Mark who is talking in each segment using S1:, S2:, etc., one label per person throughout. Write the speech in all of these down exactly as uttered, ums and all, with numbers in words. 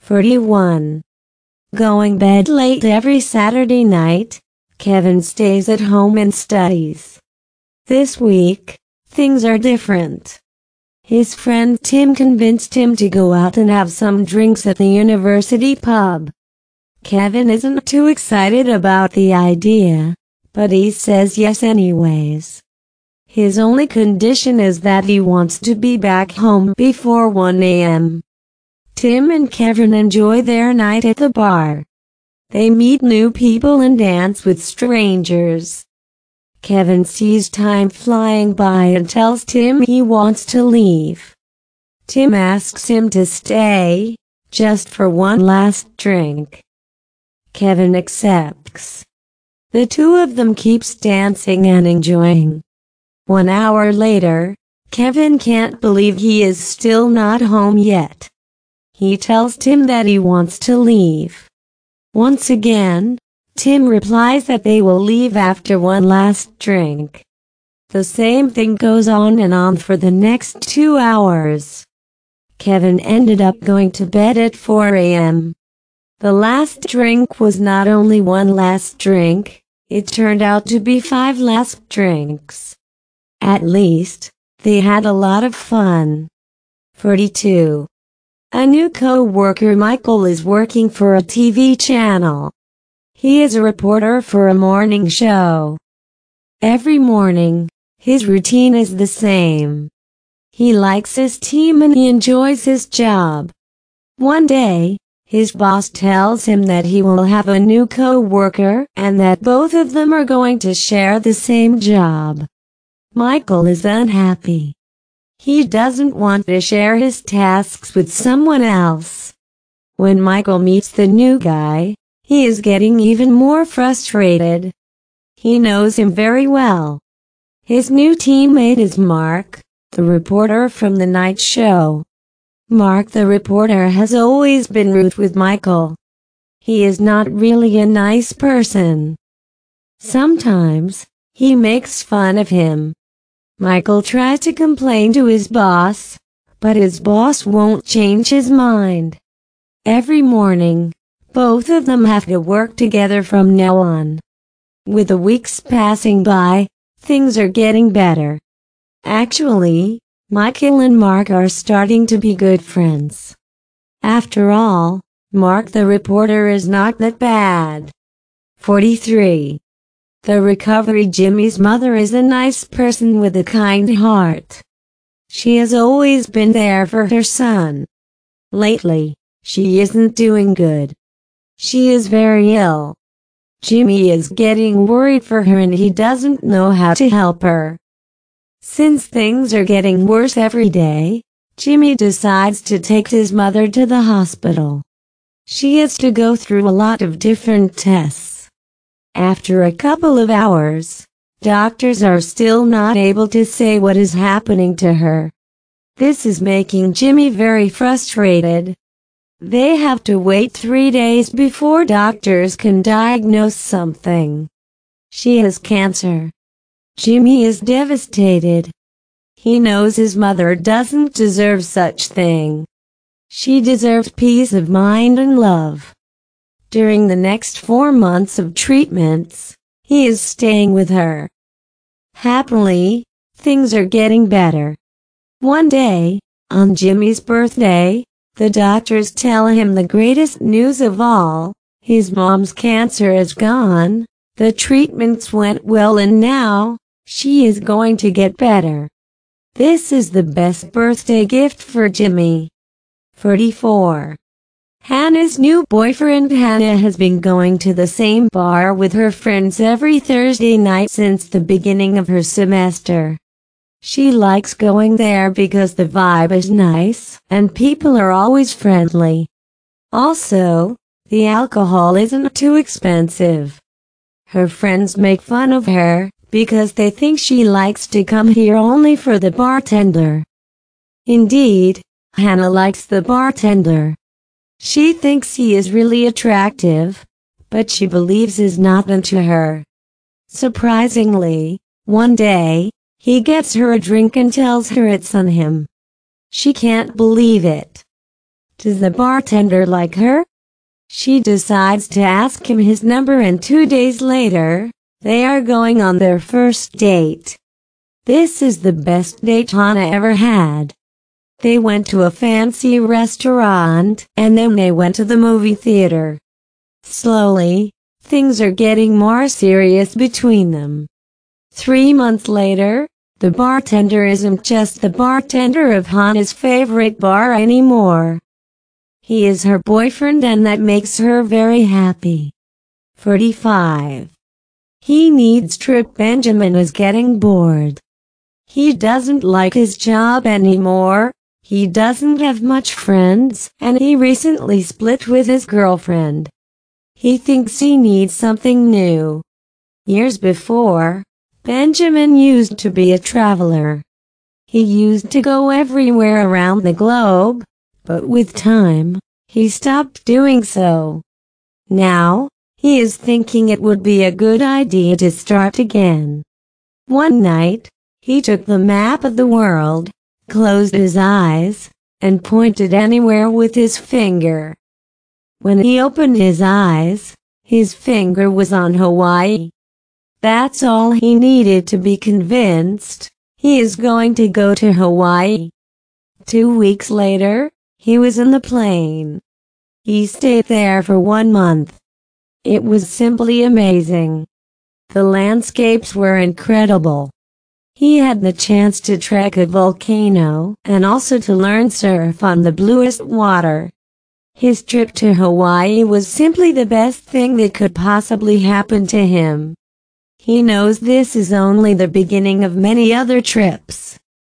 S1: forty-one. Going bed late every Saturday night, Kevin stays at home and studies. This week, things are different. His friend Tim convinced him to go out and have some drinks at the university pub. Kevin isn't too excited about the idea, but he says yes anyways. His only condition is that he wants to be back home before one a m Tim and Kevin enjoy their night at the bar. They meet new people and dance with strangers. Kevin sees time flying by and tells Tim he wants to leave. Tim asks him to stay, just for one last drink. Kevin accepts. The two of them keeps dancing and enjoying. One hour later, Kevin can't believe he is still not home yet. He tells Tim that he wants to leave. Once again, Tim replies that they will leave after one last drink. The same thing goes on and on for the next two hours. Kevin ended up going to bed at four a m The last drink was not only one last drink, it turned out to be five last drinks. At least, they had a lot of fun. forty-two. A new co-worker Michael is working for a T V channel. He is a reporter for a morning show. Every morning, his routine is the same. He likes his team and he enjoys his job. One day, his boss tells him that he will have a new co-worker and that both of them are going to share the same job. Michael is unhappy. He doesn't want to share his tasks with someone else. When Michael meets the new guy, he is getting even more frustrated. He knows him very well. His new teammate is Mark, the reporter from the night show. Mark the reporter has always been rude with Michael. He is not really a nice person. Sometimes, he makes fun of him. Michael tries to complain to his boss, but his boss won't change his mind. Every morning, both of them have to work together from now on. With the weeks passing by, things are getting better. Actually, Michael and Mark are starting to be good friends. After all, Mark the reporter is not that bad. forty-three. The recovery Jimmy's mother is a nice person with a kind heart. She has always been there for her son. Lately, she isn't doing good. She is very ill. Jimmy is getting worried for her and he doesn't know how to help her. Since things are getting worse every day, Jimmy decides to take his mother to the hospital. She has to go through a lot of different tests. After a couple of hours, doctors are still not able to say what is happening to her. This is making Jimmy very frustrated. They have to wait three days before doctors can diagnose something. She has cancer. Jimmy is devastated. He knows his mother doesn't deserve such thing. She deserves peace of mind and love. During the next four months of treatments, he is staying with her. Happily, things are getting better. One day, on Jimmy's birthday, the doctors tell him the greatest news of all: his mom's cancer is gone, the treatments went well and now, she is going to get better. This is the best birthday gift for Jimmy. forty-four. Hannah's new boyfriend Hannah has been going to the same bar with her friends every Thursday night since the beginning of her semester. She likes going there because the vibe is nice, and people are always friendly. Also, the alcohol isn't too expensive. Her friends make fun of her, because they think she likes to come here only for the bartender. Indeed, Hannah likes the bartender. She thinks he is really attractive, but she believes he's not into her. Surprisingly, one day, he gets her a drink and tells her it's on him. She can't believe it. Does the bartender like her? She decides to ask him his number, and two days later, they are going on their first date. This is the best date Hannah ever had. They went to a fancy restaurant, and then they went to the movie theater. Slowly, things are getting more serious between them. Three months later, the bartender isn't just the bartender of Hannah's favorite bar anymore. He is her boyfriend, and that makes her very happy. forty-five. He needs trip. Benjamin is getting bored. He doesn't like his job anymore, he doesn't have much friends, and he recently split with his girlfriend. He thinks he needs something new. Years before, Benjamin used to be a traveler. He used to go everywhere around the globe, but with time, he stopped doing so. Now, he is thinking it would be a good idea to start again. One night, he took the map of the world, closed his eyes, and pointed anywhere with his finger. When he opened his eyes, his finger was on Hawaii. That's all he needed to be convinced he is going to go to Hawaii. Two weeks later, he was in the plane. He stayed there for one month. It was simply amazing. The landscapes were incredible. He had the chance to trek a volcano and also to learn surf on the bluest water. His trip to Hawaii was simply the best thing that could possibly happen to him. He knows this is only the beginning of many other trips.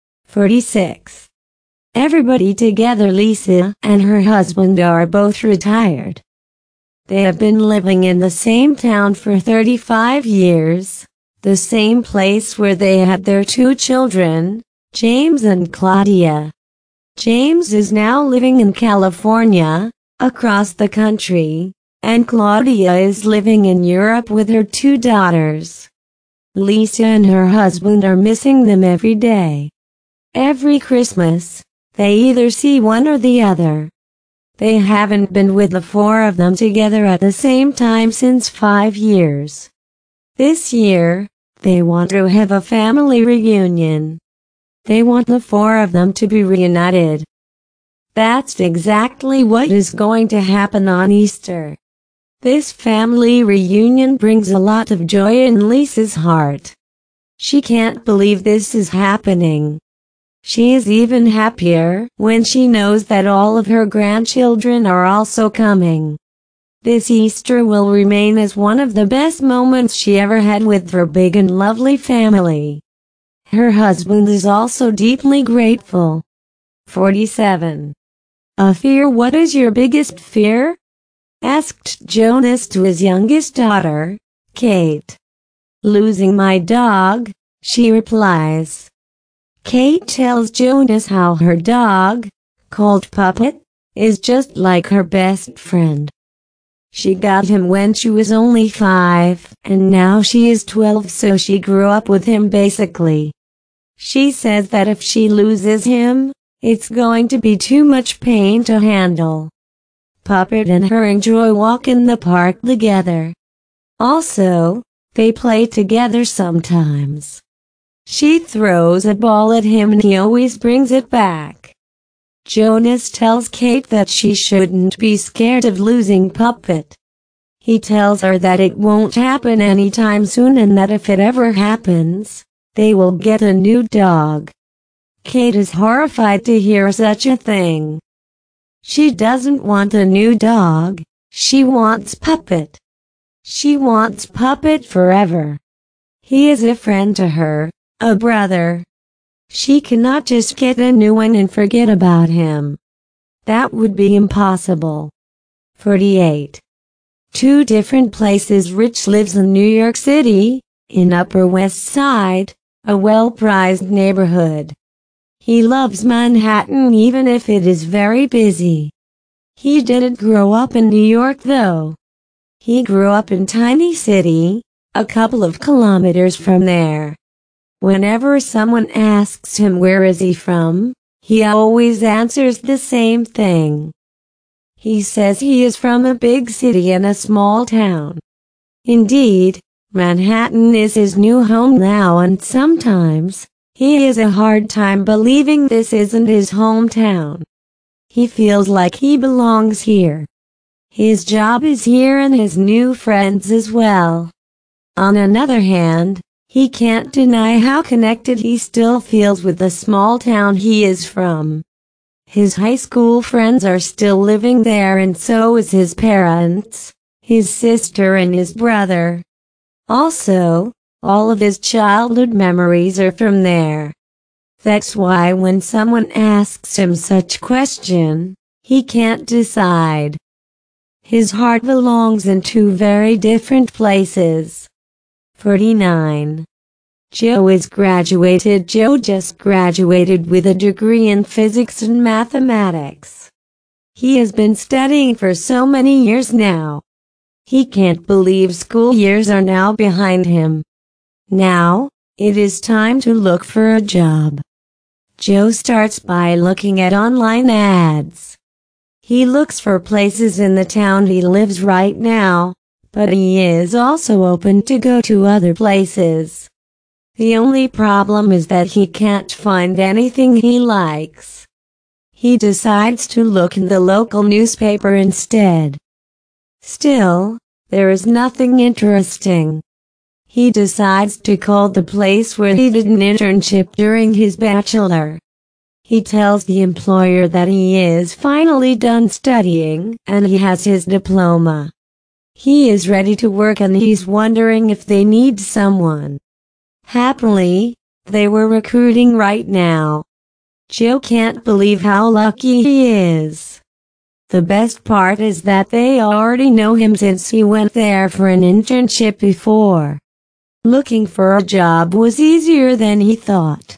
S1: forty-six. Everybody together. Lisa and her husband are both retired. They have been living in the same town for thirty-five years, the same place where they had their two children, James and Claudia. James is now living in California, across the country, and Claudia is living in Europe with her two daughters. Lisa and her husband are missing them every day. Every Christmas, they either see one or the other. They haven't been with the four of them together at the same time since five years. This year, they want to have a family reunion. They want the four of them to be reunited. That's exactly what is going to happen on Easter. This family reunion brings a lot of joy in Lisa's heart. She can't believe this is happening. She is even happier when she knows that all of her grandchildren are also coming. This Easter will remain as one of the best moments she ever had with her big and lovely family. Her husband is also deeply grateful. forty-seven. A fear. What is your biggest fear? Asked Jonas to his youngest daughter, Kate. Losing my dog, she replies. Kate tells Jonas how her dog, called Puppet, is just like her best friend. She got him when she was only five, and now she is twelve, so she grew up with him basically. She says that if she loses him, it's going to be too much pain to handle. Puppet and her enjoy walk in the park together. Also, they play together sometimes. She throws a ball at him and he always brings it back. Jonas tells Kate that she shouldn't be scared of losing Puppet. He tells her that it won't happen anytime soon, and that if it ever happens, they will get a new dog. Kate is horrified to hear such a thing. She doesn't want a new dog, she wants Puppet. She wants Puppet forever. He is a friend to her, a brother. She cannot just get a new one and forget about him. That would be impossible. forty-eight. Two different places. Rich lives in New York City, in Upper West Side, a well-prized neighborhood. He loves Manhattan even if it is very busy. He didn't grow up in New York though. He grew up in Tiny City, a couple of kilometers from there. Whenever someone asks him where is he from, he always answers the same thing. He says he is from a big city and a small town. Indeed, Manhattan is his new home now, and sometimes he has a hard time believing this isn't his hometown. He feels like he belongs here. His job is here and his new friends as well. On another hand, he can't deny how connected he still feels with the small town he is from. His high school friends are still living there, and so is his parents, his sister and his brother. Also, all of his childhood memories are from there. That's why when someone asks him such question, he can't decide. His heart belongs in two very different places. forty-nine. Joe is graduated. Joe just graduated with a degree in physics and mathematics. He has been studying for so many years now. He can't believe school years are now behind him. Now, it is time to look for a job. Joe starts by looking at online ads. He looks for places in the town he lives right now, but he is also open to go to other places. The only problem is that he can't find anything he likes. He decides to look in the local newspaper instead. Still, there is nothing interesting. He decides to call the place where he did an internship during his bachelor. He tells the employer that he is finally done studying and he has his diploma. He is ready to work and he's wondering if they need someone. Happily, they were recruiting right now. Joe can't believe how lucky he is. The best part is that they already know him since he went there for an internship before. Looking for a job was easier than he thought.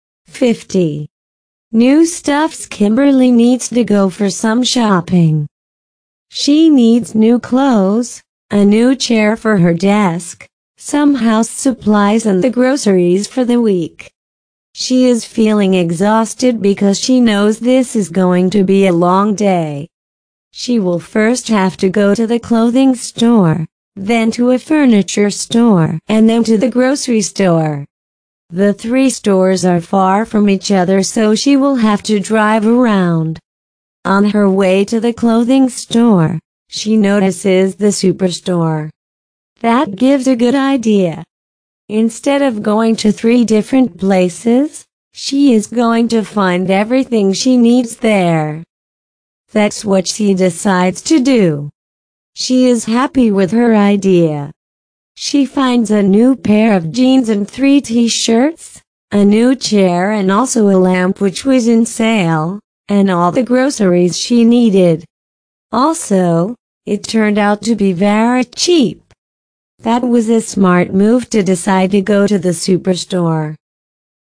S1: fifty. New stuffs. Kimberly needs to go for some shopping. She needs new clothes, a new chair for her desk, some house supplies and the groceries for the week. She is feeling exhausted because she knows this is going to be a long day. She will first have to go to the clothing store, then to a furniture store, and then to the grocery store. The three stores are far from each other, so she will have to drive around. On her way to the clothing store, she notices the superstore. That gives a good idea. Instead of going to three different places, she is going to find everything she needs there. That's what she decides to do. She is happy with her idea. She finds a new pair of jeans and three t-shirts, a new chair and also a lamp which was in sale, and all the groceries she needed. Also, it turned out to be very cheap. That was a smart move to decide to go to the superstore.